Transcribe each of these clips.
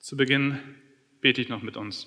Zu Beginn bete ich noch mit uns.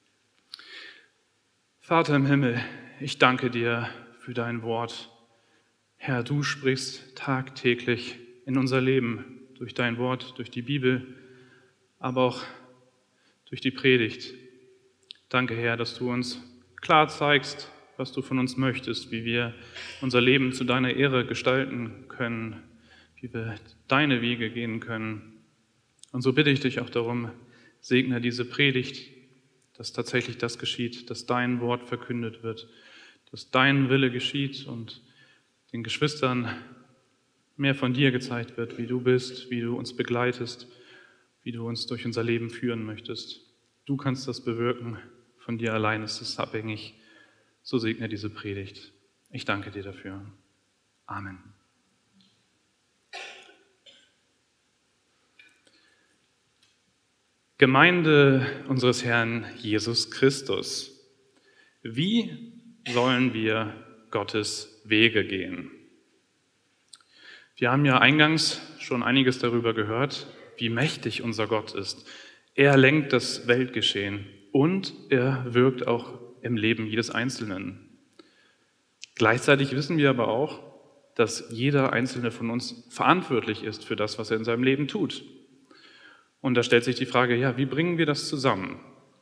Vater im Himmel, ich danke dir für dein Wort. Herr, du sprichst tagtäglich in unser Leben durch dein Wort, durch die Bibel, aber auch durch die Predigt. Danke, Herr, dass du uns klar zeigst, was du von uns möchtest, wie wir unser Leben zu deiner Ehre gestalten können, wie wir deine Wege gehen können. Und so bitte ich dich auch darum, segne diese Predigt, dass tatsächlich das geschieht, dass dein Wort verkündet wird, dass dein Wille geschieht und den Geschwistern mehr von dir gezeigt wird, wie du bist, wie du uns begleitest, wie du uns durch unser Leben führen möchtest. Du kannst das bewirken, von dir allein ist es abhängig. So segne diese Predigt. Ich danke dir dafür. Amen. Gemeinde unseres Herrn Jesus Christus. Wie sollen wir Gottes Wege gehen? Wir haben ja eingangs schon einiges darüber gehört, wie mächtig unser Gott ist. Er lenkt das Weltgeschehen und er wirkt auch im Leben jedes Einzelnen. Gleichzeitig wissen wir aber auch, dass jeder Einzelne von uns verantwortlich ist für das, was er in seinem Leben tut. Und da stellt sich die Frage, ja, wie bringen wir das zusammen?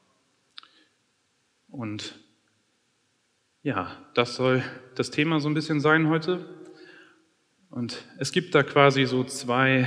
Und ja, das soll das Thema so ein bisschen sein heute. Und es gibt da quasi so zwei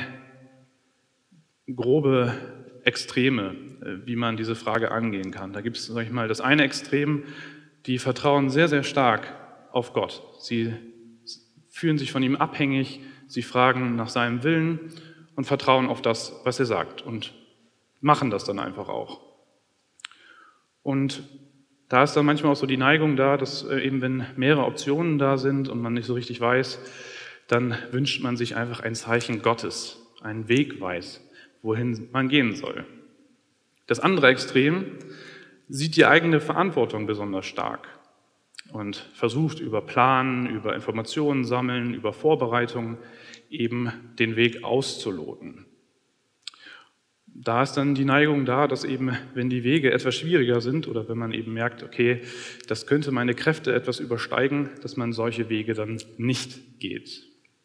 grobe Extreme, wie man diese Frage angehen kann. Da gibt es, sag ich mal, das eine Extrem, die vertrauen sehr, sehr stark auf Gott. Sie fühlen sich von ihm abhängig, sie fragen nach seinem Willen und vertrauen auf das, was er sagt und machen das dann einfach auch. Und da ist dann manchmal auch so die Neigung da, dass eben wenn mehrere Optionen da sind und man nicht so richtig weiß, dann wünscht man sich einfach ein Zeichen Gottes, einen Wegweis, wohin man gehen soll. Das andere Extrem sieht die eigene Verantwortung besonders stark und versucht über Planen, über Informationen sammeln, über Vorbereitungen eben den Weg auszuloten. Da ist dann die Neigung da, dass eben, wenn die Wege etwas schwieriger sind oder wenn man eben merkt, okay, das könnte meine Kräfte etwas übersteigen, dass man solche Wege dann nicht geht.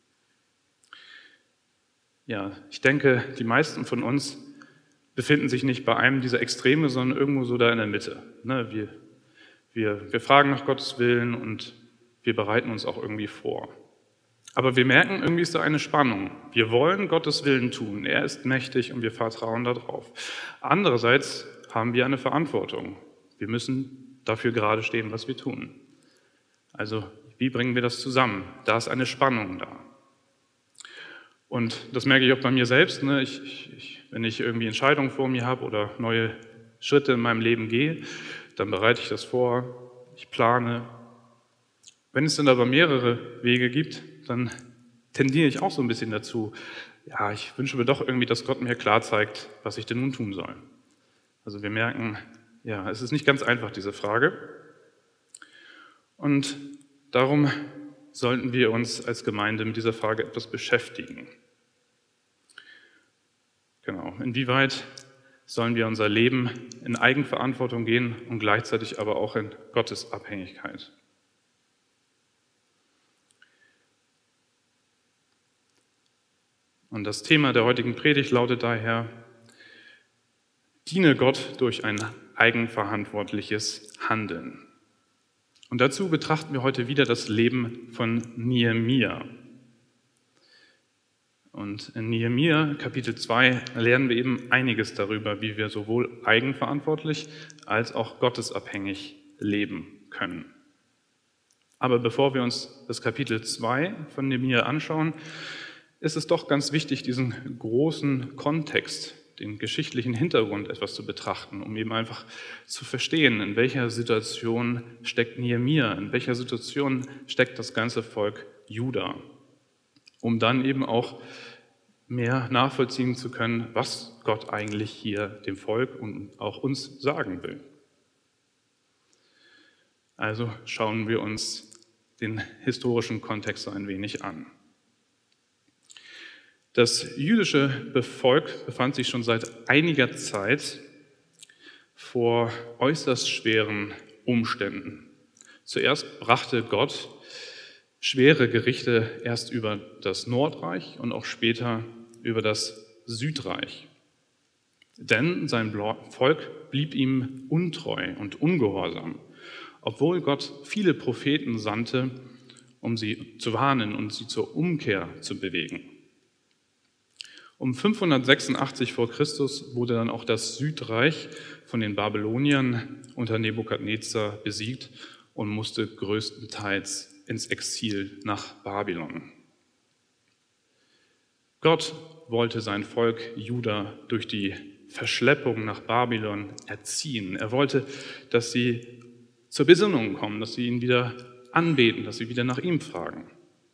Ja, ich denke, die meisten von uns befinden sich nicht bei einem dieser Extreme, sondern irgendwo so da in der Mitte. Wir fragen nach Gottes Willen und wir bereiten uns auch irgendwie vor. Aber wir merken, irgendwie ist da eine Spannung. Wir wollen Gottes Willen tun, er ist mächtig und wir vertrauen darauf. Andererseits haben wir eine Verantwortung. Wir müssen dafür gerade stehen, was wir tun. Also, wie bringen wir das zusammen? Da ist eine Spannung da. Und das merke ich auch bei mir selbst. Wenn ich irgendwie Entscheidungen vor mir habe oder neue Schritte in meinem Leben gehe, dann bereite ich das vor, ich plane. Wenn es dann aber mehrere Wege gibt, dann tendiere ich auch so ein bisschen dazu, ja, ich wünsche mir doch irgendwie, dass Gott mir klar zeigt, was ich denn nun tun soll. Also wir merken, ja, es ist nicht ganz einfach, diese Frage. Und darum sollten wir uns als Gemeinde mit dieser Frage etwas beschäftigen. Genau, inwieweit sollen wir unser Leben in Eigenverantwortung gehen und gleichzeitig aber auch in Gottes Abhängigkeit? Und das Thema der heutigen Predigt lautet daher: Diene Gott durch ein eigenverantwortliches Handeln. Und dazu betrachten wir heute wieder das Leben von Nehemia. Und in Nehemia Kapitel 2 lernen wir eben einiges darüber, wie wir sowohl eigenverantwortlich als auch gottesabhängig leben können. Aber bevor wir uns das Kapitel 2 von Nehemia anschauen, ist es doch ganz wichtig, diesen großen Kontext, den geschichtlichen Hintergrund etwas zu betrachten, um eben einfach zu verstehen, in welcher Situation steckt Nehemia, in welcher Situation steckt das ganze Volk Juda, um dann eben auch mehr nachvollziehen zu können, was Gott eigentlich hier dem Volk und auch uns sagen will. Also schauen wir uns den historischen Kontext so ein wenig an. Das jüdische Volk befand sich schon seit einiger Zeit vor äußerst schweren Umständen. Zuerst brachte Gott schwere Gerichte erst über das Nordreich und auch später über das Südreich. Denn sein Volk blieb ihm untreu und ungehorsam, obwohl Gott viele Propheten sandte, um sie zu warnen und sie zur Umkehr zu bewegen. Um 586 vor Christus wurde dann auch das Südreich von den Babyloniern unter Nebukadnezar besiegt und musste größtenteils ins Exil nach Babylon. Gott wollte sein Volk Juda durch die Verschleppung nach Babylon erziehen. Er wollte, dass sie zur Besinnung kommen, dass sie ihn wieder anbeten, dass sie wieder nach ihm fragen.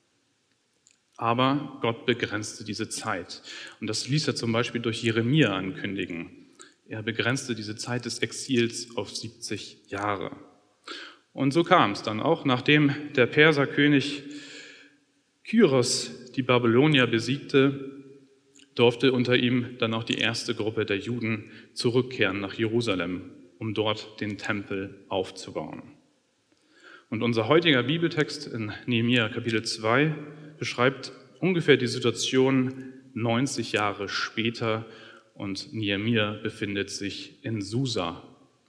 Aber Gott begrenzte diese Zeit. Und das ließ er zum Beispiel durch Jeremia ankündigen. Er begrenzte diese Zeit des Exils auf 70 Jahre. Und so kam es dann auch, nachdem der Perserkönig Kyros die Babylonier besiegte, durfte unter ihm dann auch die erste Gruppe der Juden zurückkehren nach Jerusalem, um dort den Tempel aufzubauen. Und unser heutiger Bibeltext in Nehemia Kapitel 2 beschreibt ungefähr die Situation 90 Jahre später und Nehemia befindet sich in Susa.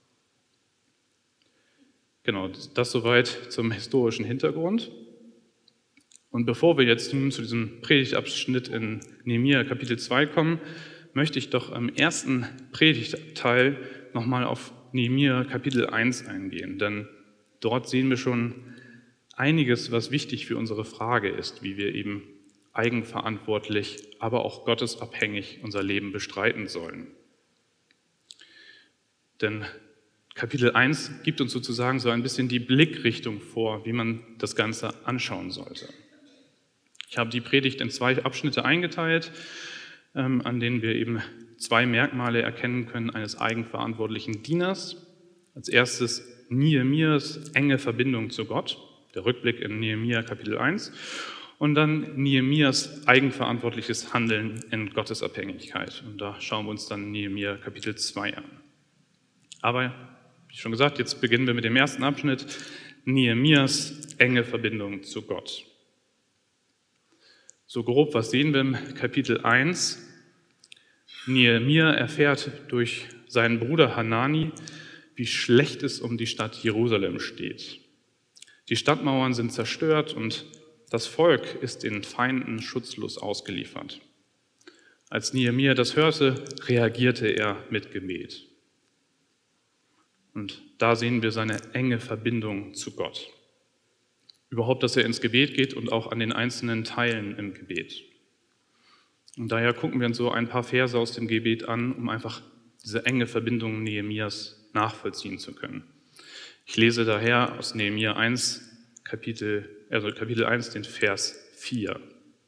Genau, das soweit zum historischen Hintergrund. Und bevor wir jetzt nun zu diesem Predigtabschnitt in Nehemia Kapitel 2 kommen, möchte ich doch im ersten Predigtteil nochmal auf Nehemia Kapitel 1 eingehen. Denn dort sehen wir schon einiges, was wichtig für unsere Frage ist, wie wir eben eigenverantwortlich, aber auch gottesabhängig unser Leben bestreiten sollen. Denn Kapitel 1 gibt uns sozusagen so ein bisschen die Blickrichtung vor, wie man das Ganze anschauen sollte. Ich habe die Predigt in 2 Abschnitte eingeteilt, an denen wir eben 2 Merkmale erkennen können eines eigenverantwortlichen Dieners. Als erstes Nehemias enge Verbindung zu Gott, der Rückblick in Nehemia Kapitel 1, und dann Nehemias eigenverantwortliches Handeln in Gottesabhängigkeit. Und da schauen wir uns dann Nehemia Kapitel 2 an. Aber, wie schon gesagt, jetzt beginnen wir mit dem ersten Abschnitt, Nehemias enge Verbindung zu Gott. So grob, was sehen wir im Kapitel 1? Nehemia erfährt durch seinen Bruder Hanani, wie schlecht es um die Stadt Jerusalem steht. Die Stadtmauern sind zerstört und das Volk ist den Feinden schutzlos ausgeliefert. Als Nehemia das hörte, reagierte er mit Gebet. Und da sehen wir seine enge Verbindung zu Gott. Überhaupt, dass er ins Gebet geht und auch an den einzelnen Teilen im Gebet. Und daher gucken wir uns so ein paar Verse aus dem Gebet an, um einfach diese enge Verbindung Nehemias nachvollziehen zu können. Ich lese daher aus Nehemia 1, Kapitel 1, den Vers 4.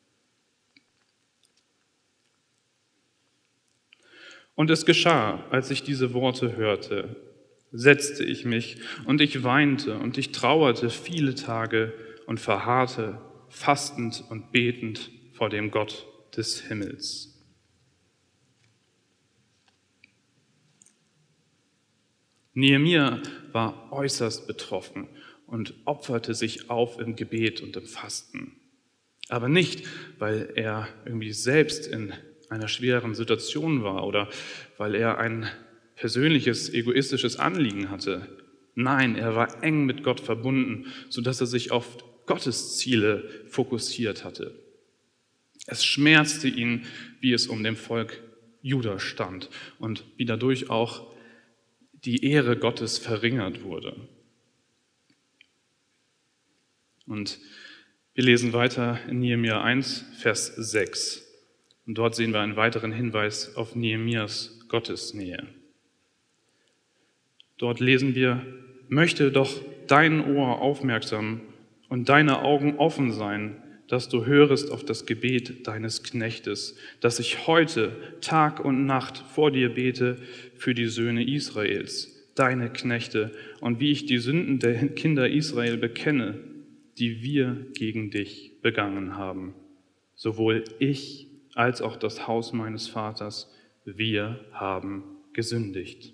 Und es geschah, als ich diese Worte hörte, setzte ich mich und ich weinte und ich trauerte viele Tage und verharrte, fastend und betend vor dem Gott des Himmels. Nehemia war äußerst betroffen und opferte sich auf im Gebet und im Fasten. Aber nicht, weil er irgendwie selbst in einer schweren Situation war oder weil er ein persönliches, egoistisches Anliegen hatte. Nein, er war eng mit Gott verbunden, sodass er sich auf Gottes Ziele fokussiert hatte. Es schmerzte ihn, wie es um dem Volk Juda stand und wie dadurch auch die Ehre Gottes verringert wurde. Und wir lesen weiter in Nehemia 1, Vers 6. Und dort sehen wir einen weiteren Hinweis auf Nehemias Gottesnähe. Dort lesen wir, möchte doch dein Ohr aufmerksam und deine Augen offen sein, dass du hörest auf das Gebet deines Knechtes, dass ich heute Tag und Nacht vor dir bete für die Söhne Israels, deine Knechte, und wie ich die Sünden der Kinder Israel bekenne, die wir gegen dich begangen haben, sowohl ich als auch das Haus meines Vaters, wir haben gesündigt.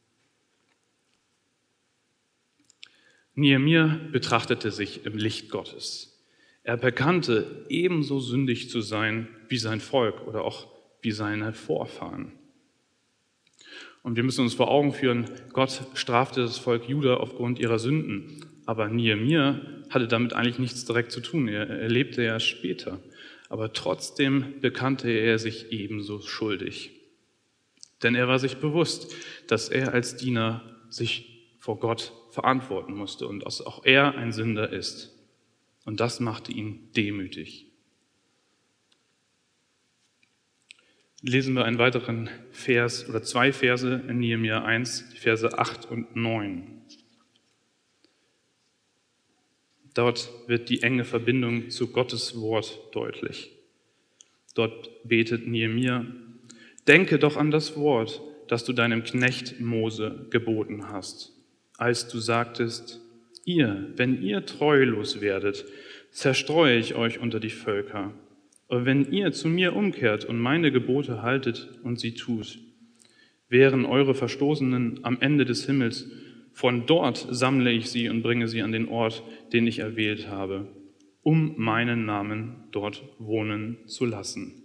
Nehemia betrachtete sich im Licht Gottes. Er bekannte, ebenso sündig zu sein wie sein Volk oder auch wie seine Vorfahren. Und wir müssen uns vor Augen führen, Gott strafte das Volk Juda aufgrund ihrer Sünden. Aber Nehemia hatte damit eigentlich nichts direkt zu tun. Er lebte ja später. Aber trotzdem bekannte er sich ebenso schuldig. Denn er war sich bewusst, dass er als Diener sich vor Gott verantworten musste und dass auch er ein Sünder ist. Und das machte ihn demütig. Lesen wir einen weiteren Vers oder zwei Verse in Nehemia 1, die Verse 8 und 9. Dort wird die enge Verbindung zu Gottes Wort deutlich. Dort betet Nehemia: Denke doch an das Wort, das du deinem Knecht Mose geboten hast, als du sagtest: wenn ihr treulos werdet, zerstreue ich euch unter die Völker. Aber wenn ihr zu mir umkehrt und meine Gebote haltet und sie tut, wären eure Verstoßenen am Ende des Himmels. Von dort sammle ich sie und bringe sie an den Ort, den ich erwählt habe, um meinen Namen dort wohnen zu lassen.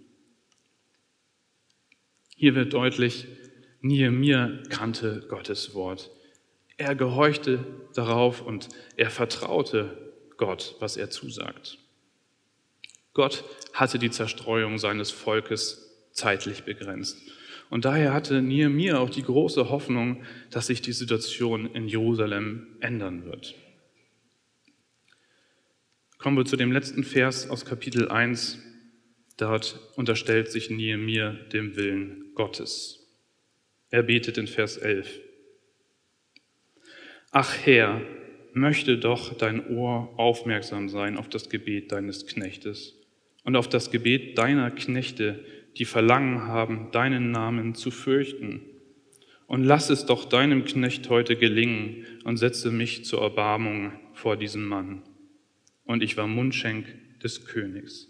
Hier wird deutlich, Nehemia kannte Gottes Wort. Er gehorchte darauf und er vertraute Gott, was er zusagt. Gott hatte die Zerstreuung seines Volkes zeitlich begrenzt. Und daher hatte Nehemia auch die große Hoffnung, dass sich die Situation in Jerusalem ändern wird. Kommen wir zu dem letzten Vers aus Kapitel 1. Dort unterstellt sich Nehemia dem Willen Gottes. Er betet in Vers 11. Ach Herr, möchte doch dein Ohr aufmerksam sein auf das Gebet deines Knechtes und auf das Gebet deiner Knechte, die Verlangen haben, deinen Namen zu fürchten. Und lass es doch deinem Knecht heute gelingen und setze mich zur Erbarmung vor diesem Mann. Und ich war Mundschenk des Königs.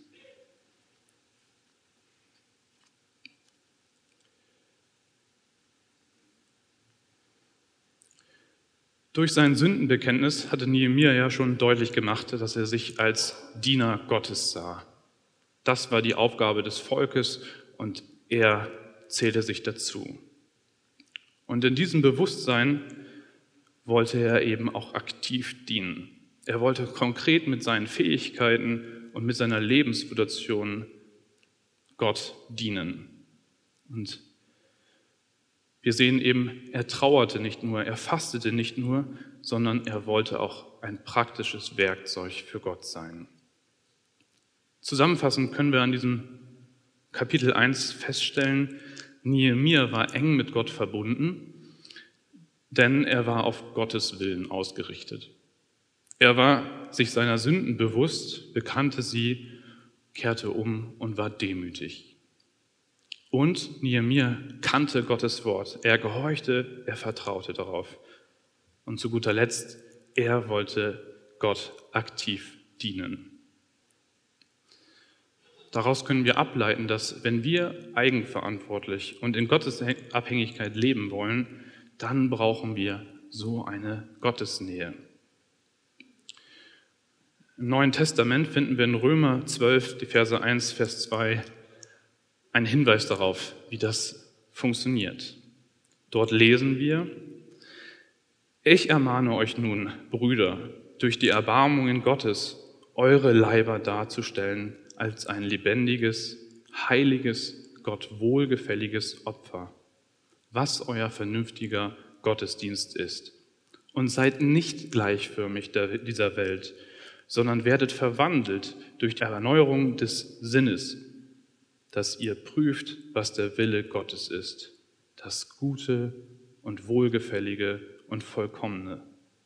Durch sein Sündenbekenntnis hatte Nehemia ja schon deutlich gemacht, dass er sich als Diener Gottes sah. Das war die Aufgabe des Volkes und er zählte sich dazu. Und in diesem Bewusstsein wollte er eben auch aktiv dienen. Er wollte konkret mit seinen Fähigkeiten und mit seiner Lebenssituation Gott dienen. Und wir sehen eben, er trauerte nicht nur, er fastete nicht nur, sondern er wollte auch ein praktisches Werkzeug für Gott sein. Zusammenfassend können wir an diesem Kapitel 1 feststellen, Nehemia war eng mit Gott verbunden, denn er war auf Gottes Willen ausgerichtet. Er war sich seiner Sünden bewusst, bekannte sie, kehrte um und war demütig. Und Nehemia kannte Gottes Wort. Er gehorchte, er vertraute darauf. Und zu guter Letzt, er wollte Gott aktiv dienen. Daraus können wir ableiten, dass wenn wir eigenverantwortlich und in Gottes Abhängigkeit leben wollen, dann brauchen wir so eine Gottesnähe. Im Neuen Testament finden wir in Römer 12, die Verse 1, Vers 2, einen Hinweis darauf, wie das funktioniert. Dort lesen wir: Ich ermahne euch nun, Brüder, durch die Erbarmungen Gottes, eure Leiber darzustellen als ein lebendiges, heiliges, Gott wohlgefälliges Opfer, was euer vernünftiger Gottesdienst ist. Und seid nicht gleichförmig dieser Welt, sondern werdet verwandelt durch die Erneuerung des Sinnes, dass ihr prüft, was der Wille Gottes ist, das Gute und Wohlgefällige und Vollkommene.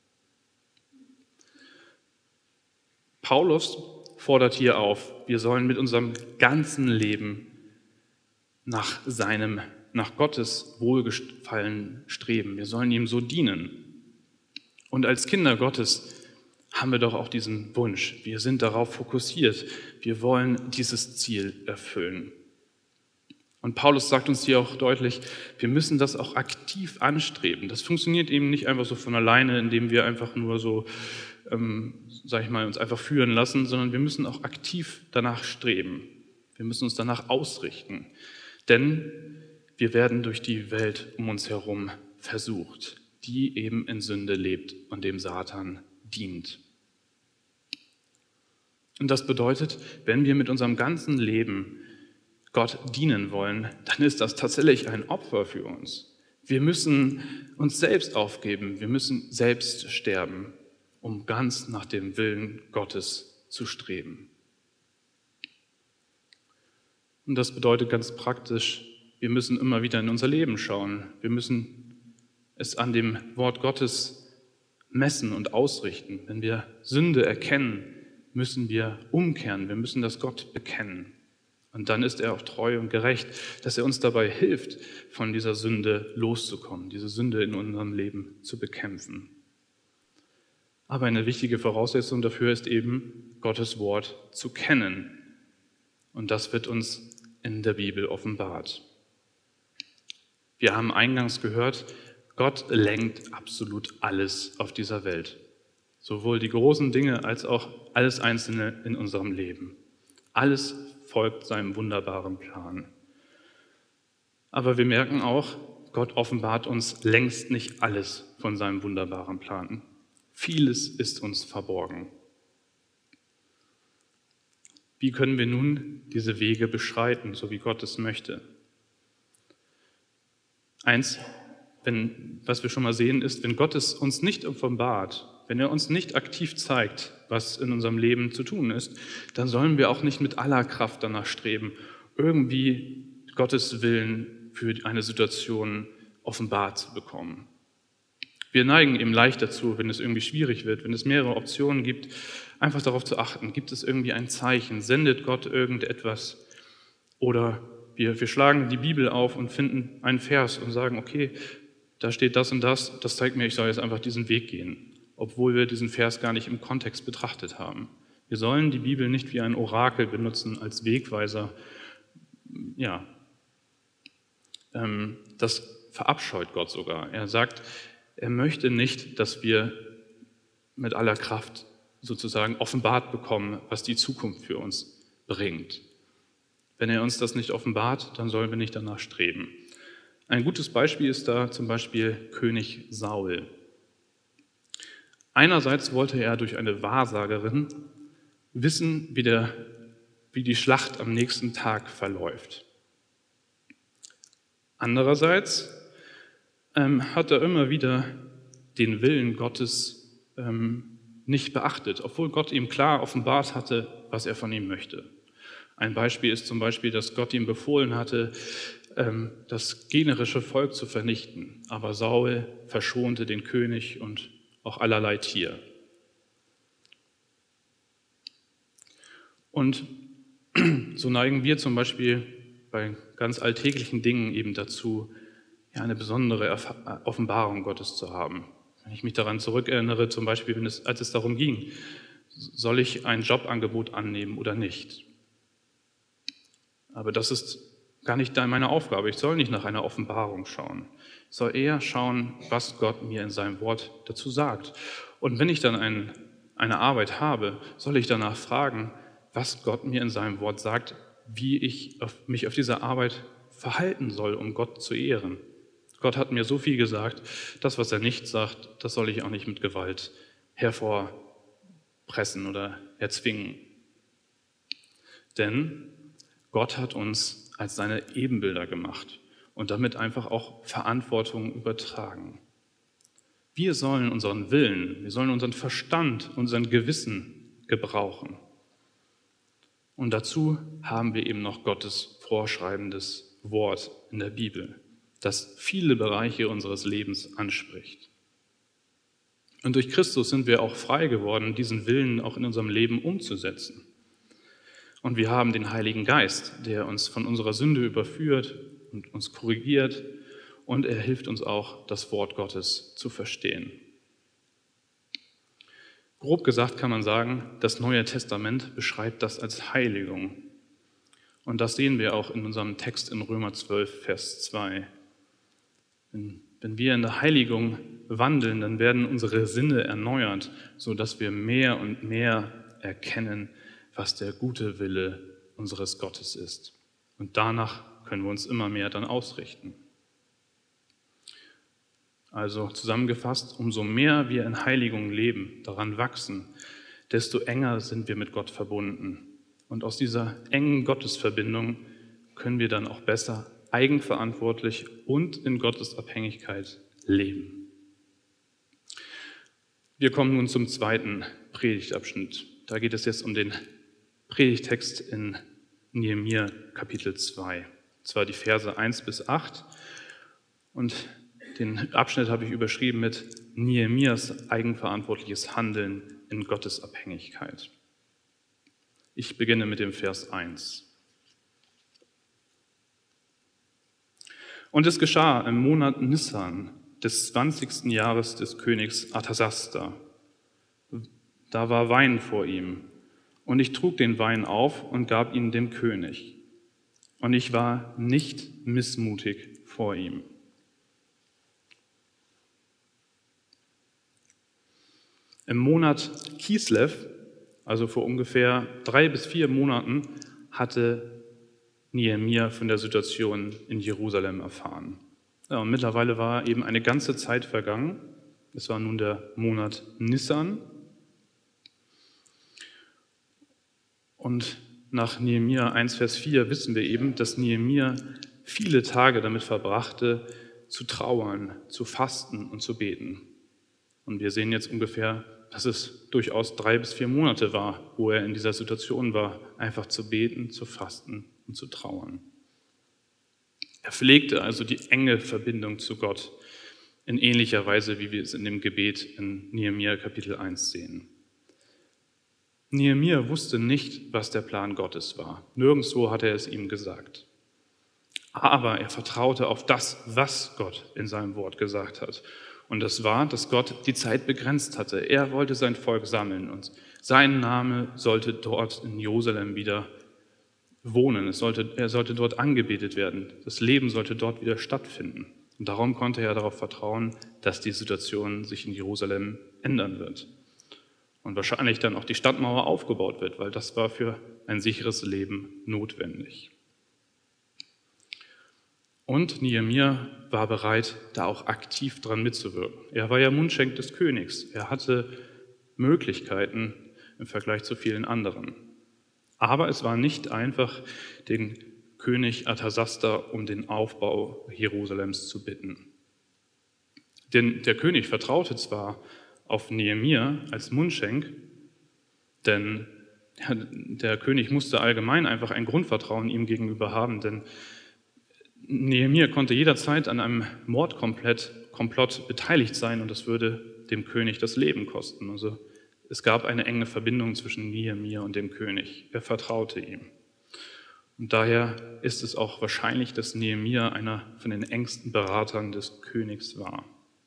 Paulus fordert hier auf, wir sollen mit unserem ganzen Leben nach Gottes Wohlgefallen streben. Wir sollen ihm so dienen. Und als Kinder Gottes haben wir doch auch diesen Wunsch. Wir sind darauf fokussiert. Wir wollen dieses Ziel erfüllen. Und Paulus sagt uns hier auch deutlich, wir müssen das auch aktiv anstreben. Das funktioniert eben nicht einfach so von alleine, indem wir einfach nur so, uns einfach führen lassen, sondern wir müssen auch aktiv danach streben. Wir müssen uns danach ausrichten. Denn wir werden durch die Welt um uns herum versucht, die eben in Sünde lebt und dem Satan dient. Und das bedeutet, wenn wir mit unserem ganzen Leben Gott dienen wollen, dann ist das tatsächlich ein Opfer für uns. Wir müssen uns selbst aufgeben, wir müssen selbst sterben, um ganz nach dem Willen Gottes zu streben. Und das bedeutet ganz praktisch, wir müssen immer wieder in unser Leben schauen. Wir müssen es an dem Wort Gottes messen und ausrichten. Wenn wir Sünde erkennen, müssen wir umkehren, wir müssen das Gott bekennen. Und dann ist er auch treu und gerecht, dass er uns dabei hilft, von dieser Sünde loszukommen, diese Sünde in unserem Leben zu bekämpfen. Aber eine wichtige Voraussetzung dafür ist eben, Gottes Wort zu kennen. Und das wird uns in der Bibel offenbart. Wir haben eingangs gehört, Gott lenkt absolut alles auf dieser Welt. Sowohl die großen Dinge als auch alles Einzelne in unserem Leben. Alles folgt seinem wunderbaren Plan. Aber wir merken auch, Gott offenbart uns längst nicht alles von seinem wunderbaren Plan. Vieles ist uns verborgen. Wie können wir nun diese Wege beschreiten, so wie Gott es möchte? Eins, was wir schon mal sehen, ist, wenn Gott es uns nicht offenbart, wenn er uns nicht aktiv zeigt, was in unserem Leben zu tun ist, dann sollen wir auch nicht mit aller Kraft danach streben, irgendwie Gottes Willen für eine Situation offenbart zu bekommen. Wir neigen eben leicht dazu, wenn es irgendwie schwierig wird, wenn es mehrere Optionen gibt, einfach darauf zu achten, gibt es irgendwie ein Zeichen, sendet Gott irgendetwas? Oder wir schlagen die Bibel auf und finden einen Vers und sagen, okay, da steht das und das zeigt mir, ich soll jetzt einfach diesen Weg gehen, obwohl wir diesen Vers gar nicht im Kontext betrachtet haben. Wir sollen die Bibel nicht wie ein Orakel benutzen als Wegweiser. Ja, das verabscheut Gott sogar. Er sagt, er möchte nicht, dass wir mit aller Kraft sozusagen offenbart bekommen, was die Zukunft für uns bringt. Wenn er uns das nicht offenbart, dann sollen wir nicht danach streben. Ein gutes Beispiel ist da zum Beispiel König Saul. Einerseits wollte er durch eine Wahrsagerin wissen, wie die Schlacht am nächsten Tag verläuft. Andererseits hat er immer wieder den Willen Gottes nicht beachtet, obwohl Gott ihm klar offenbart hatte, was er von ihm möchte. Ein Beispiel ist zum Beispiel, dass Gott ihm befohlen hatte, das generische Volk zu vernichten. Aber Saul verschonte den König und auch allerlei Tier. Und so neigen wir zum Beispiel bei ganz alltäglichen Dingen eben dazu, ja, eine besondere Offenbarung Gottes zu haben. Wenn ich mich daran zurückerinnere, zum Beispiel, als es darum ging, soll ich ein Jobangebot annehmen oder nicht? Aber das ist gar nicht meine Aufgabe. Ich soll nicht nach einer Offenbarung schauen. Ich soll eher schauen, was Gott mir in seinem Wort dazu sagt. Und wenn ich dann eine Arbeit habe, soll ich danach fragen, was Gott mir in seinem Wort sagt, wie ich mich auf dieser Arbeit verhalten soll, um Gott zu ehren. Gott hat mir so viel gesagt, das, was er nicht sagt, das soll ich auch nicht mit Gewalt hervorpressen oder erzwingen. Denn Gott hat uns als seine Ebenbilder gemacht und damit einfach auch Verantwortung übertragen. Wir sollen unseren Willen, wir sollen unseren Verstand, unseren Gewissen gebrauchen. Und dazu haben wir eben noch Gottes vorschreibendes Wort in der Bibel, das viele Bereiche unseres Lebens anspricht. Und durch Christus sind wir auch frei geworden, diesen Willen auch in unserem Leben umzusetzen. Und wir haben den Heiligen Geist, der uns von unserer Sünde überführt und uns korrigiert, und er hilft uns auch, das Wort Gottes zu verstehen. Grob gesagt kann man sagen, das Neue Testament beschreibt das als Heiligung. Und das sehen wir auch in unserem Text in Römer 12, Vers 2. Wenn wir in der Heiligung wandeln, dann werden unsere Sinne erneuert, sodass wir mehr und mehr erkennen, was der gute Wille unseres Gottes ist. Und danach können wir uns immer mehr dann ausrichten. Also zusammengefasst, umso mehr wir in Heiligung leben, daran wachsen, desto enger sind wir mit Gott verbunden. Und aus dieser engen Gottesverbindung können wir dann auch besser eigenverantwortlich und in Gottes Abhängigkeit leben. Wir kommen nun zum zweiten Predigtabschnitt. Da geht es jetzt um den Predigtext in Nehemia Kapitel 2. Und zwar die Verse 1 bis 8. Und den Abschnitt habe ich überschrieben mit Nehemias eigenverantwortliches Handeln in Gottes Abhängigkeit. Ich beginne mit dem Vers 1. Und es geschah im Monat Nissan des 20. Jahres des Königs Artasasta. Da war Wein vor ihm, und ich trug den Wein auf und gab ihn dem König. Und ich war nicht missmutig vor ihm. Im Monat Kislev, also vor ungefähr 3 bis 4 Monaten, hatte Nehemia von der Situation in Jerusalem erfahren. Ja, und mittlerweile war eben eine ganze Zeit vergangen. Es war nun der Monat Nissan. Und nach Nehemia 1, Vers 4 wissen wir eben, dass Nehemia viele Tage damit verbrachte, zu trauern, zu fasten und zu beten. Und wir sehen jetzt ungefähr, dass es durchaus 3 bis 4 Monate war, wo er in dieser Situation war, einfach zu beten, zu fasten und zu trauern. Er pflegte also die enge Verbindung zu Gott in ähnlicher Weise, wie wir es in dem Gebet in Nehemia Kapitel 1 sehen. Nehemia wusste nicht, was der Plan Gottes war. Nirgendwo hat er es ihm gesagt. Aber er vertraute auf das, was Gott in seinem Wort gesagt hat. Und das war, dass Gott die Zeit begrenzt hatte. Er wollte sein Volk sammeln und sein Name sollte dort in Jerusalem wieder wohnen. Er sollte dort angebetet werden. Das Leben sollte dort wieder stattfinden. Und darum konnte er darauf vertrauen, dass die Situation sich in Jerusalem ändern wird. Und wahrscheinlich dann auch die Stadtmauer aufgebaut wird, weil das war für ein sicheres Leben notwendig. Und Nehemia war bereit, da auch aktiv dran mitzuwirken. Er war ja Mundschenk des Königs. Er hatte Möglichkeiten im Vergleich zu vielen anderen. Aber es war nicht einfach, den König Artasasta um den Aufbau Jerusalems zu bitten. Denn der König vertraute zwar auf Nehemia als Mundschenk, denn der König musste allgemein einfach ein Grundvertrauen ihm gegenüber haben, denn Nehemia konnte jederzeit an einem Mordkomplott beteiligt sein und das würde dem König das Leben kosten. Also es gab eine enge Verbindung zwischen Nehemia und dem König. Er vertraute ihm. Und daher ist es auch wahrscheinlich, dass Nehemia einer von den engsten Beratern des Königs war.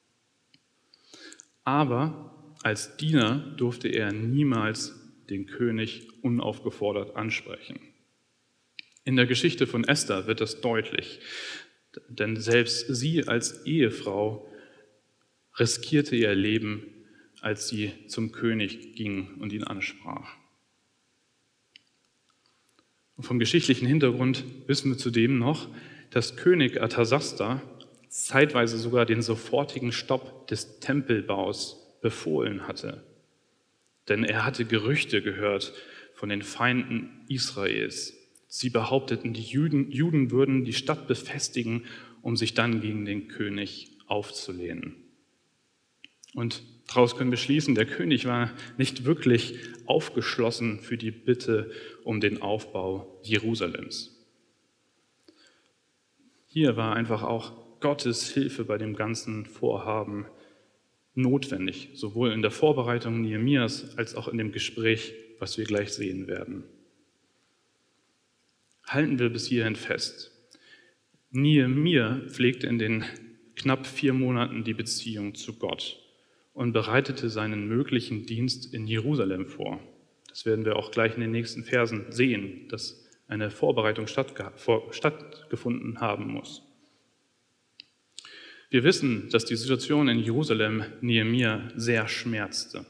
Aber als Diener durfte er niemals den König unaufgefordert ansprechen. In der Geschichte von Esther wird das deutlich, denn selbst sie als Ehefrau riskierte ihr Leben, als sie zum König ging und ihn ansprach. Und vom geschichtlichen Hintergrund wissen wir zudem noch, dass König Artasasta zeitweise sogar den sofortigen Stopp des Tempelbaus befohlen hatte. Denn er hatte Gerüchte gehört von den Feinden Israels. Sie behaupteten, die Juden würden die Stadt befestigen, um sich dann gegen den König aufzulehnen. Und daraus können wir schließen, der König war nicht wirklich aufgeschlossen für die Bitte um den Aufbau Jerusalems. Hier war einfach auch Gottes Hilfe bei dem ganzen Vorhaben notwendig, sowohl in der Vorbereitung Nehemias als auch in dem Gespräch, was wir gleich sehen werden. Halten wir bis hierhin fest. Nehemia pflegte in den knapp 4 Monaten die Beziehung zu Gott und bereitete seinen möglichen Dienst in Jerusalem vor. Das werden wir auch gleich in den nächsten Versen sehen, dass eine Vorbereitung stattgefunden haben muss. Wir wissen, dass die Situation in Jerusalem Nehemia sehr schmerzte.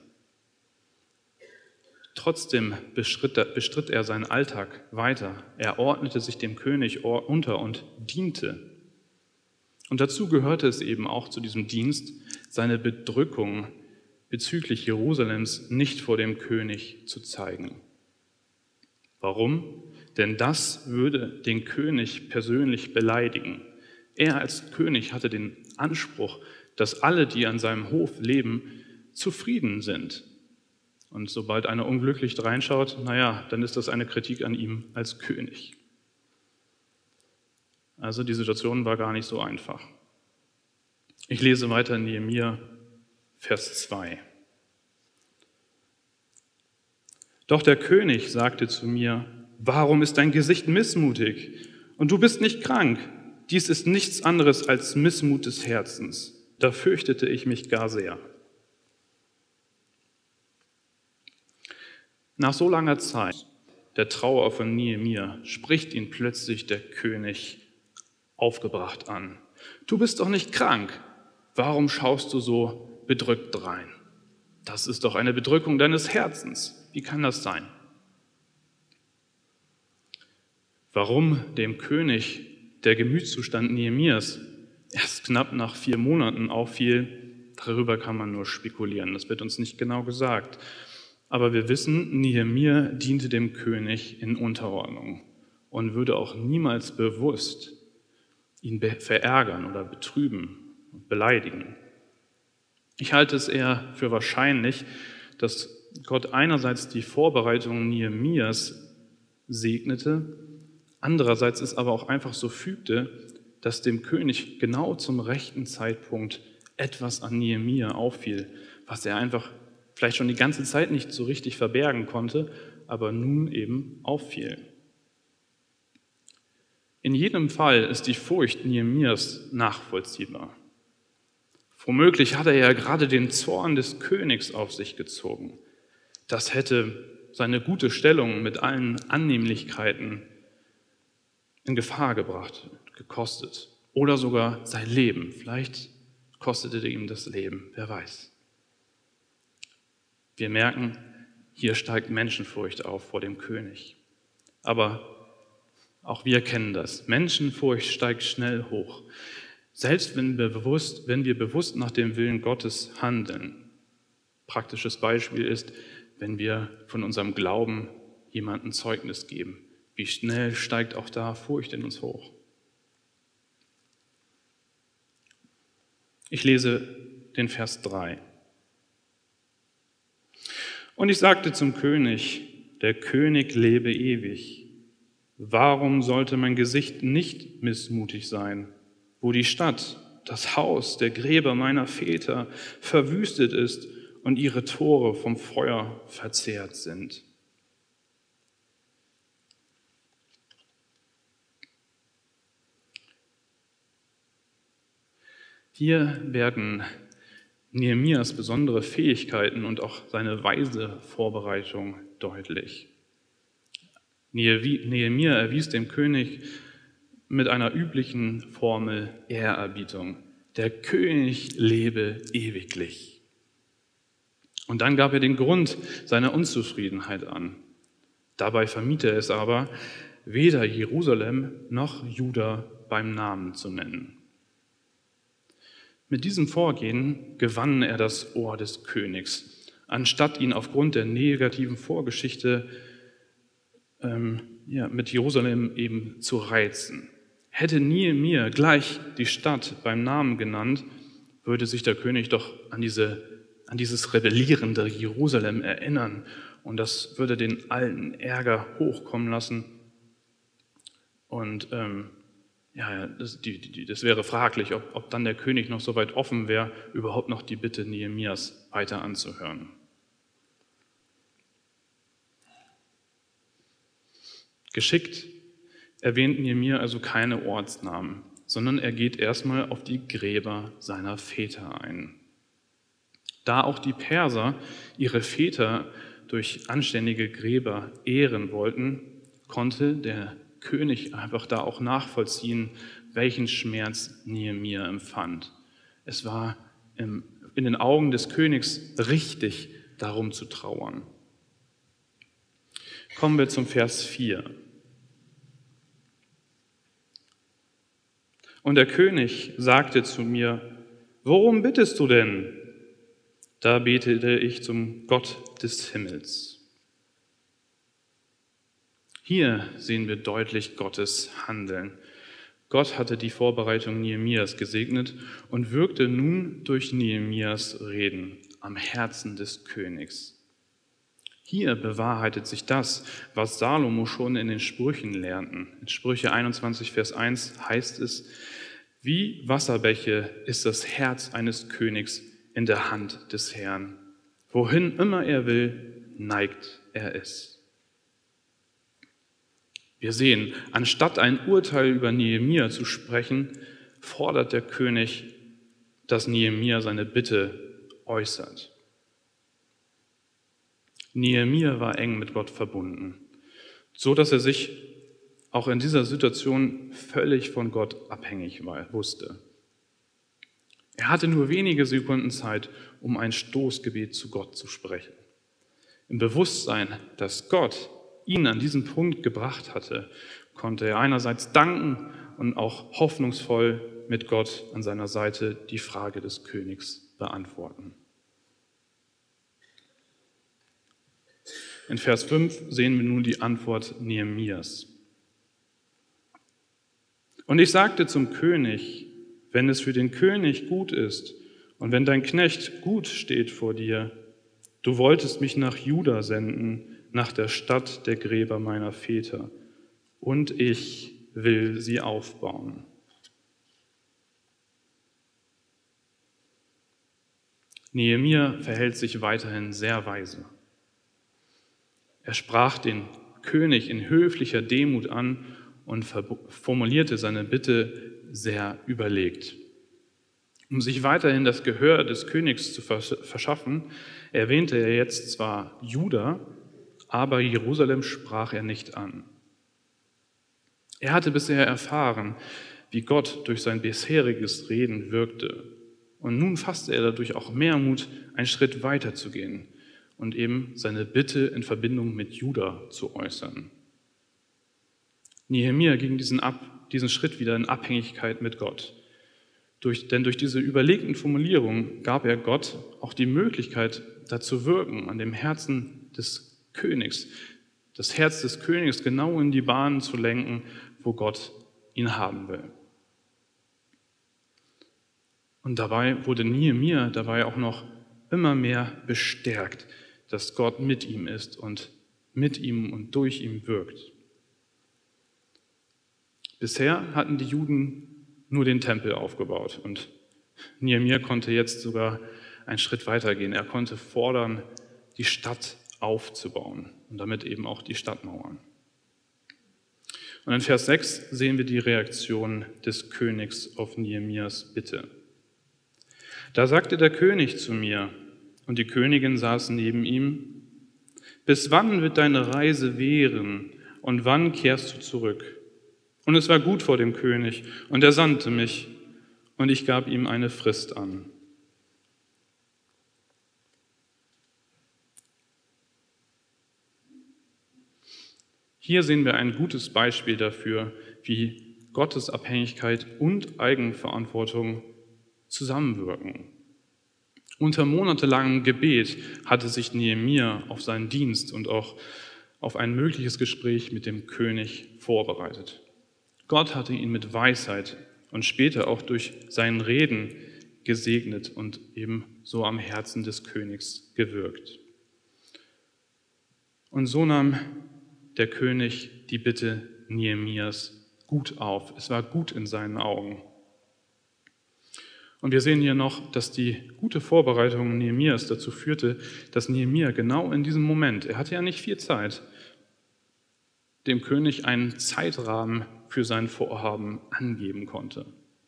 Trotzdem bestritt er seinen Alltag weiter. Er ordnete sich dem König unter und diente. Und dazu gehörte es eben auch zu diesem Dienst, seine Bedrückung bezüglich Jerusalems nicht vor dem König zu zeigen. Warum? Denn das würde den König persönlich beleidigen. Er als König hatte den Anspruch, dass alle, die an seinem Hof leben, zufrieden sind. Und sobald einer unglücklich reinschaut, dann ist das eine Kritik an ihm als König. Also die Situation war gar nicht so einfach. Ich lese weiter in Nehemia, Vers 2. Doch der König sagte zu mir: Warum ist dein Gesicht missmutig? Und du bist nicht krank. Dies ist nichts anderes als Missmut des Herzens. Da fürchtete ich mich gar sehr. Nach so langer Zeit der Trauer von Nehemia spricht ihn plötzlich der König aufgebracht an. Du bist doch nicht krank. Warum schaust du so bedrückt rein? Das ist doch eine Bedrückung deines Herzens. Wie kann das sein? Warum dem König der Gemütszustand Nehemias erst knapp nach 4 Monaten auffiel, darüber kann man nur spekulieren. Das wird uns nicht genau gesagt. Aber wir wissen, Nehemia diente dem König in Unterordnung und würde auch niemals bewusst ihn verärgern oder betrüben und beleidigen. Ich halte es eher für wahrscheinlich, dass Gott einerseits die Vorbereitungen Nehemias segnete, andererseits es aber auch einfach so fügte, dass dem König genau zum rechten Zeitpunkt etwas an Nehemia auffiel, was er einfach vielleicht schon die ganze Zeit nicht so richtig verbergen konnte, aber nun eben auffiel. In jedem Fall ist die Furcht Nehemias nachvollziehbar. Womöglich hat er ja gerade den Zorn des Königs auf sich gezogen. Das hätte seine gute Stellung mit allen Annehmlichkeiten in Gefahr gekostet. Oder sogar sein Leben. Vielleicht kostete ihm das Leben, wer weiß. Wir merken, hier steigt Menschenfurcht auf vor dem König. Aber auch wir kennen das. Menschenfurcht steigt schnell hoch. Selbst wenn wir bewusst nach dem Willen Gottes handeln. Praktisches Beispiel ist, wenn wir von unserem Glauben jemandem Zeugnis geben. Wie schnell steigt auch da Furcht in uns hoch? Ich lese den Vers 3. Und ich sagte zum König: Der König lebe ewig. Warum sollte mein Gesicht nicht missmutig sein, wo die Stadt, das Haus der Gräber meiner Väter verwüstet ist und ihre Tore vom Feuer verzehrt sind? Hier werden Nehemias besondere Fähigkeiten und auch seine weise Vorbereitung deutlich. Nehemia erwies dem König mit einer üblichen Formel Ehrerbietung: Der König lebe ewiglich. Und dann gab er den Grund seiner Unzufriedenheit an. Dabei vermied er es aber, weder Jerusalem noch Juda beim Namen zu nennen. Mit diesem Vorgehen gewann er das Ohr des Königs, anstatt ihn aufgrund der negativen Vorgeschichte mit Jerusalem eben zu reizen. Hätte Nehemia gleich die Stadt beim Namen genannt, würde sich der König doch an dieses rebellierende Jerusalem erinnern und das würde den alten Ärger hochkommen lassen. Und das wäre fraglich, ob dann der König noch so weit offen wäre, überhaupt noch die Bitte Nehemias weiter anzuhören. Geschickt erwähnt Nehemia also keine Ortsnamen, sondern er geht erstmal auf die Gräber seiner Väter ein. Da auch die Perser ihre Väter durch anständige Gräber ehren wollten, konnte der König einfach da auch nachvollziehen, welchen Schmerz Nehemia empfand. Es war in den Augen des Königs richtig, darum zu trauern. Kommen wir zum Vers 4. Und der König sagte zu mir: Worum bittest du denn? Da betete ich zum Gott des Himmels. Hier sehen wir deutlich Gottes Handeln. Gott hatte die Vorbereitung Nehemias gesegnet und wirkte nun durch Nehemias Reden am Herzen des Königs. Hier bewahrheitet sich das, was Salomo schon in den Sprüchen lernten. In Sprüche 21, Vers 1 heißt es: Wie Wasserbäche ist das Herz eines Königs in der Hand des Herrn. Wohin immer er will, neigt er es. Wir sehen, anstatt ein Urteil über Nehemia zu sprechen, fordert der König, dass Nehemia seine Bitte äußert. Nehemia war eng mit Gott verbunden, so dass er sich auch in dieser Situation völlig von Gott abhängig wusste. Er hatte nur wenige Sekunden Zeit, um ein Stoßgebet zu Gott zu sprechen. Im Bewusstsein, dass Gott ihn an diesen Punkt gebracht hatte, konnte er einerseits danken und auch hoffnungsvoll mit Gott an seiner Seite die Frage des Königs beantworten. In Vers 5 sehen wir nun die Antwort Nehemias. Und ich sagte zum König: Wenn es für den König gut ist und wenn dein Knecht gut steht vor dir, du wolltest mich nach Juda senden, nach der Stadt der Gräber meiner Väter, und ich will sie aufbauen. Nehemia verhält sich weiterhin sehr weise. Er sprach den König in höflicher Demut an und formulierte seine Bitte sehr überlegt. Um sich weiterhin das Gehör des Königs zu verschaffen, erwähnte er jetzt zwar Juda, aber Jerusalem sprach er nicht an. Er hatte bisher erfahren, wie Gott durch sein bisheriges Reden wirkte. Und nun fasste er dadurch auch mehr Mut, einen Schritt weiter zu gehen und eben seine Bitte in Verbindung mit Juda zu äußern. Nehemia ging diesen Schritt wieder in Abhängigkeit mit Gott. Denn durch diese überlegten Formulierungen gab er Gott auch die Möglichkeit, da zu wirken an dem Herzen des Königs, das Herz des Königs genau in die Bahnen zu lenken, wo Gott ihn haben will. Und dabei wurde Nehemia auch noch immer mehr bestärkt, dass Gott mit ihm ist und mit ihm und durch ihn wirkt. Bisher hatten die Juden nur den Tempel aufgebaut und Nehemia konnte jetzt sogar einen Schritt weiter gehen. Er konnte fordern, die Stadt aufzubauen und damit eben auch die Stadtmauern. Und in Vers 6 sehen wir die Reaktion des Königs auf Nehemias Bitte. Da sagte der König zu mir, und die Königin saß neben ihm: Bis wann wird deine Reise währen und wann kehrst du zurück? Und es war gut vor dem König, und er sandte mich, und ich gab ihm eine Frist an. Hier sehen wir ein gutes Beispiel dafür, wie Gottes Abhängigkeit und Eigenverantwortung zusammenwirken. Unter monatelangem Gebet hatte sich Nehemia auf seinen Dienst und auch auf ein mögliches Gespräch mit dem König vorbereitet. Gott hatte ihn mit Weisheit und später auch durch sein Reden gesegnet und eben so am Herzen des Königs gewirkt. Und so nahm der König die Bitte Nehemias gut auf. Es war gut in seinen Augen. Und wir sehen hier noch, dass die gute Vorbereitung Nehemias dazu führte, dass Nehemia genau in diesem Moment, er hatte ja nicht viel Zeit, dem König einen Zeitrahmen für sein Vorhaben angeben konnte.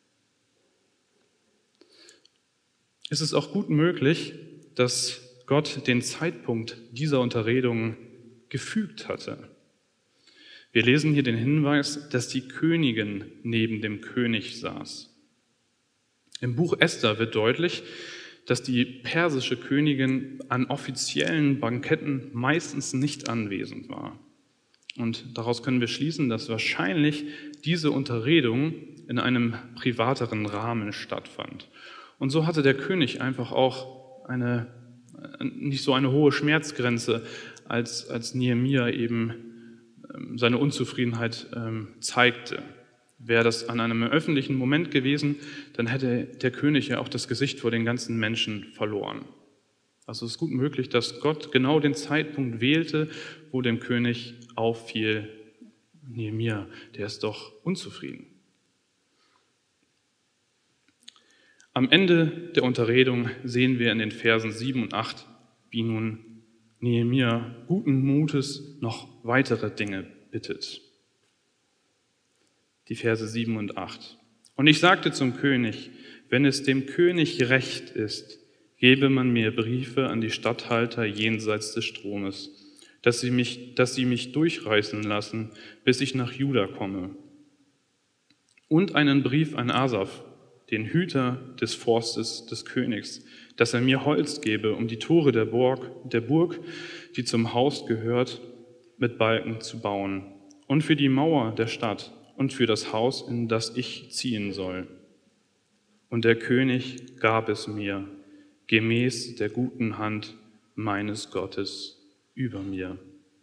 Es ist auch gut möglich, dass Gott den Zeitpunkt dieser Unterredung gefügt hatte. Wir lesen hier den Hinweis, dass die Königin neben dem König saß. Im Buch Esther wird deutlich, dass die persische Königin an offiziellen Banketten meistens nicht anwesend war. Und daraus können wir schließen, dass wahrscheinlich diese Unterredung in einem privateren Rahmen stattfand. Und so hatte der König einfach auch nicht so eine hohe Schmerzgrenze, als Nehemia eben seine Unzufriedenheit zeigte. Wäre das an einem öffentlichen Moment gewesen, dann hätte der König ja auch das Gesicht vor den ganzen Menschen verloren. Also es ist gut möglich, dass Gott genau den Zeitpunkt wählte, wo dem König auffiel, Nehemia, der ist doch unzufrieden. Am Ende der Unterredung sehen wir in den Versen 7 und 8, wie nun Nehemia guten Mutes noch weitere Dinge bittet. Die Verse 7 und 8. Und ich sagte zum König, wenn es dem König recht ist, gebe man mir Briefe an die Statthalter jenseits des Stromes, dass sie mich durchreißen lassen, bis ich nach Juda komme. Und einen Brief an Asaf, den Hüter des Forstes des Königs, dass er mir Holz gebe, um die Tore der Burg, die zum Haus gehört, mit Balken zu bauen, und für die Mauer der Stadt und für das Haus, in das ich ziehen soll. Und der König gab es mir, gemäß der guten Hand meines Gottes über mir.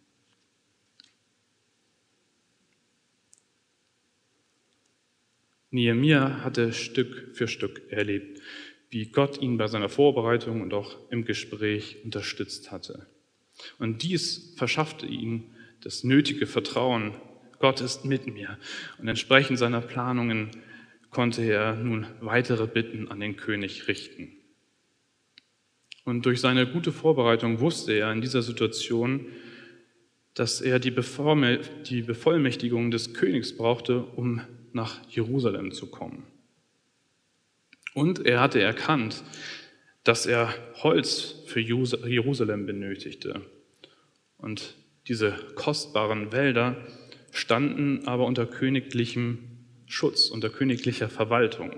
Nehemia hatte Stück für Stück erlebt, wie Gott ihn bei seiner Vorbereitung und auch im Gespräch unterstützt hatte. Und dies verschaffte ihm das nötige Vertrauen, Gott ist mit mir. Und entsprechend seiner Planungen konnte er nun weitere Bitten an den König richten. Und durch seine gute Vorbereitung wusste er in dieser Situation, dass er die Bevollmächtigung des Königs brauchte, um nach Jerusalem zu kommen. Und er hatte erkannt, dass er Holz für Jerusalem benötigte. Und diese kostbaren Wälder standen aber unter königlichem Schutz, unter königlicher Verwaltung.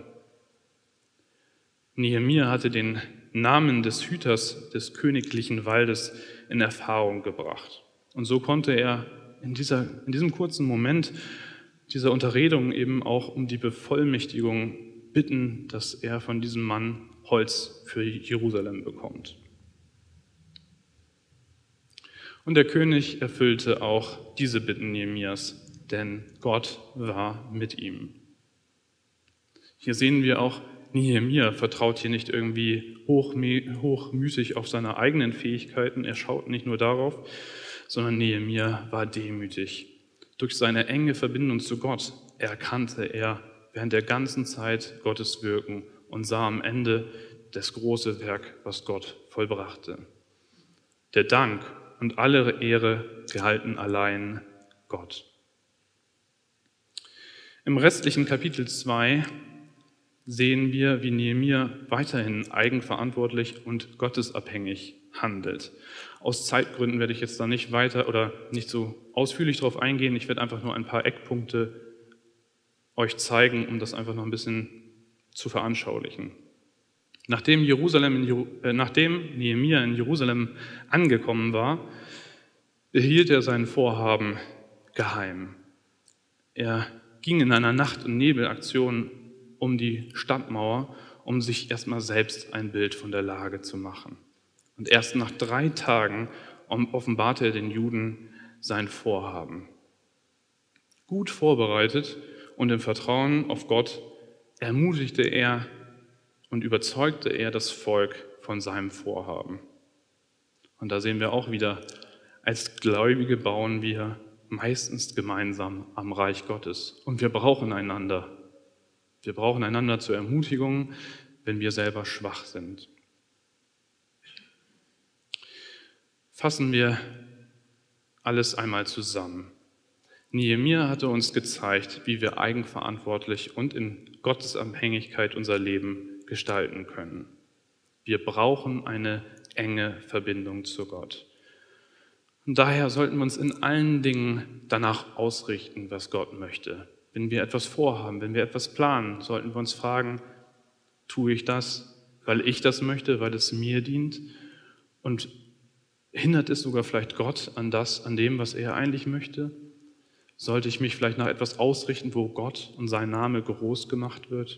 Nehemia hatte den Namen des Hüters des königlichen Waldes in Erfahrung gebracht. Und so konnte er in diesem kurzen Moment dieser Unterredung eben auch um die Bevollmächtigung bitten, dass er von diesem Mann Holz für Jerusalem bekommt. Und der König erfüllte auch diese Bitten Nehemias, denn Gott war mit ihm. Hier sehen wir auch, Nehemia vertraut hier nicht irgendwie hochmüßig auf seine eigenen Fähigkeiten. Er schaut nicht nur darauf, sondern Nehemia war demütig. Durch seine enge Verbindung zu Gott erkannte er während der ganzen Zeit Gottes Wirken und sah am Ende das große Werk, was Gott vollbrachte. Der Dank und alle Ehre gehalten allein Gott. Im restlichen Kapitel 2 sehen wir, wie Nehemia weiterhin eigenverantwortlich und gottesabhängig handelt. Aus Zeitgründen werde ich jetzt da nicht weiter oder nicht so ausführlich darauf eingehen. Ich werde einfach nur ein paar Eckpunkte euch zeigen, um das einfach noch ein bisschen zu veranschaulichen. Nachdem Nehemia in Jerusalem angekommen war, behielt er sein Vorhaben geheim. Er ging in einer Nacht- und Nebelaktion um die Stadtmauer, um sich erstmal selbst ein Bild von der Lage zu machen. Und erst nach 3 Tagen offenbarte er den Juden sein Vorhaben. Gut vorbereitet und im Vertrauen auf Gott ermutigte er und überzeugte er das Volk von seinem Vorhaben. Und da sehen wir auch wieder, als Gläubige bauen wir meistens gemeinsam am Reich Gottes. Und wir brauchen einander. Wir brauchen einander zur Ermutigung, wenn wir selber schwach sind. Fassen wir alles einmal zusammen. Nehemia hatte uns gezeigt, wie wir eigenverantwortlich und in Gottesabhängigkeit unser Leben gestalten können. Wir brauchen eine enge Verbindung zu Gott. Und daher sollten wir uns in allen Dingen danach ausrichten, was Gott möchte. Wenn wir etwas vorhaben, wenn wir etwas planen, sollten wir uns fragen, tue ich das, weil ich das möchte, weil es mir dient? Und hindert es sogar vielleicht Gott an dem, was er eigentlich möchte? Sollte ich mich vielleicht nach etwas ausrichten, wo Gott und sein Name groß gemacht wird?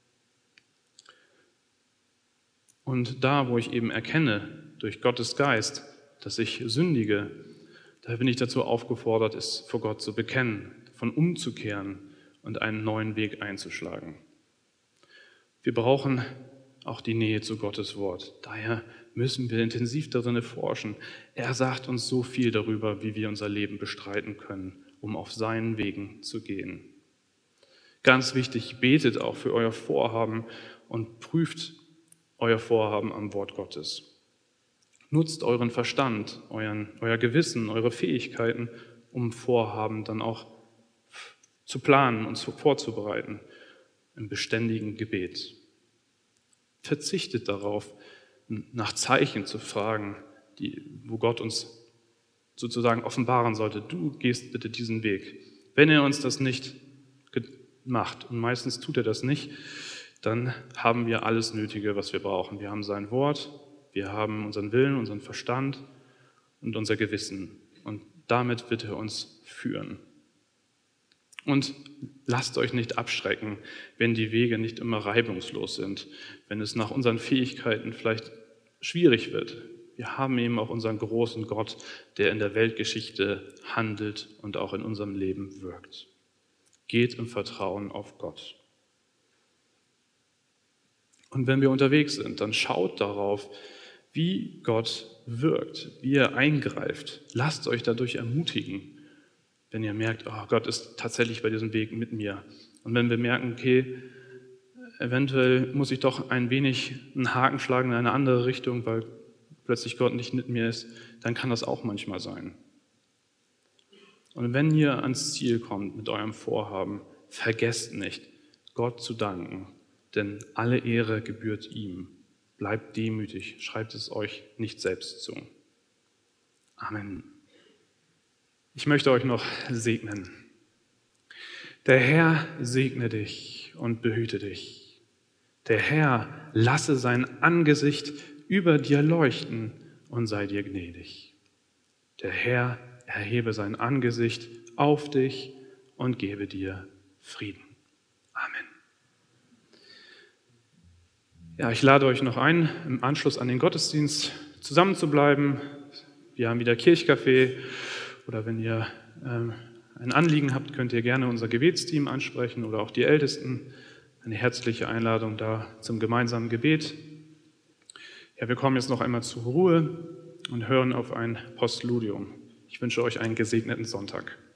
Und da, wo ich eben erkenne, durch Gottes Geist, dass ich sündige, da bin ich dazu aufgefordert, es vor Gott zu bekennen, davon umzukehren und einen neuen Weg einzuschlagen. Wir brauchen auch die Nähe zu Gottes Wort. Daher müssen wir intensiv darin forschen. Er sagt uns so viel darüber, wie wir unser Leben bestreiten können, um auf seinen Wegen zu gehen. Ganz wichtig, betet auch für euer Vorhaben und prüft euer Vorhaben am Wort Gottes. Nutzt euren Verstand, euer Gewissen, eure Fähigkeiten, um Vorhaben dann auch zu planen und vorzubereiten im beständigen Gebet. Verzichtet darauf, nach Zeichen zu fragen, wo Gott uns sozusagen offenbaren sollte, du gehst bitte diesen Weg. Wenn er uns das nicht macht, und meistens tut er das nicht, dann haben wir alles Nötige, was wir brauchen. Wir haben sein Wort, wir haben unseren Willen, unseren Verstand und unser Gewissen. Und damit wird er uns führen. Und lasst euch nicht abschrecken, wenn die Wege nicht immer reibungslos sind, wenn es nach unseren Fähigkeiten vielleicht schwierig wird. Wir haben eben auch unseren großen Gott, der in der Weltgeschichte handelt und auch in unserem Leben wirkt. Geht im Vertrauen auf Gott. Und wenn wir unterwegs sind, dann schaut darauf, wie Gott wirkt, wie er eingreift. Lasst euch dadurch ermutigen, wenn ihr merkt, oh, Gott ist tatsächlich bei diesem Weg mit mir. Und wenn wir merken, okay, eventuell muss ich doch ein wenig einen Haken schlagen in eine andere Richtung, weil plötzlich Gott nicht mit mir ist, dann kann das auch manchmal sein. Und wenn ihr ans Ziel kommt mit eurem Vorhaben, vergesst nicht, Gott zu danken, denn alle Ehre gebührt ihm. Bleibt demütig, schreibt es euch nicht selbst zu. Amen. Ich möchte euch noch segnen. Der Herr segne dich und behüte dich. Der Herr lasse sein Angesicht über dir leuchten und sei dir gnädig. Der Herr erhebe sein Angesicht auf dich und gebe dir Frieden. Amen. Ja, ich lade euch noch ein, im Anschluss an den Gottesdienst zusammen zu bleiben. Wir haben wieder Kirchcafé oder wenn ihr ein Anliegen habt, könnt ihr gerne unser Gebetsteam ansprechen oder auch die Ältesten. Eine herzliche Einladung da zum gemeinsamen Gebet. Ja, wir kommen jetzt noch einmal zur Ruhe und hören auf ein Postludium. Ich wünsche euch einen gesegneten Sonntag.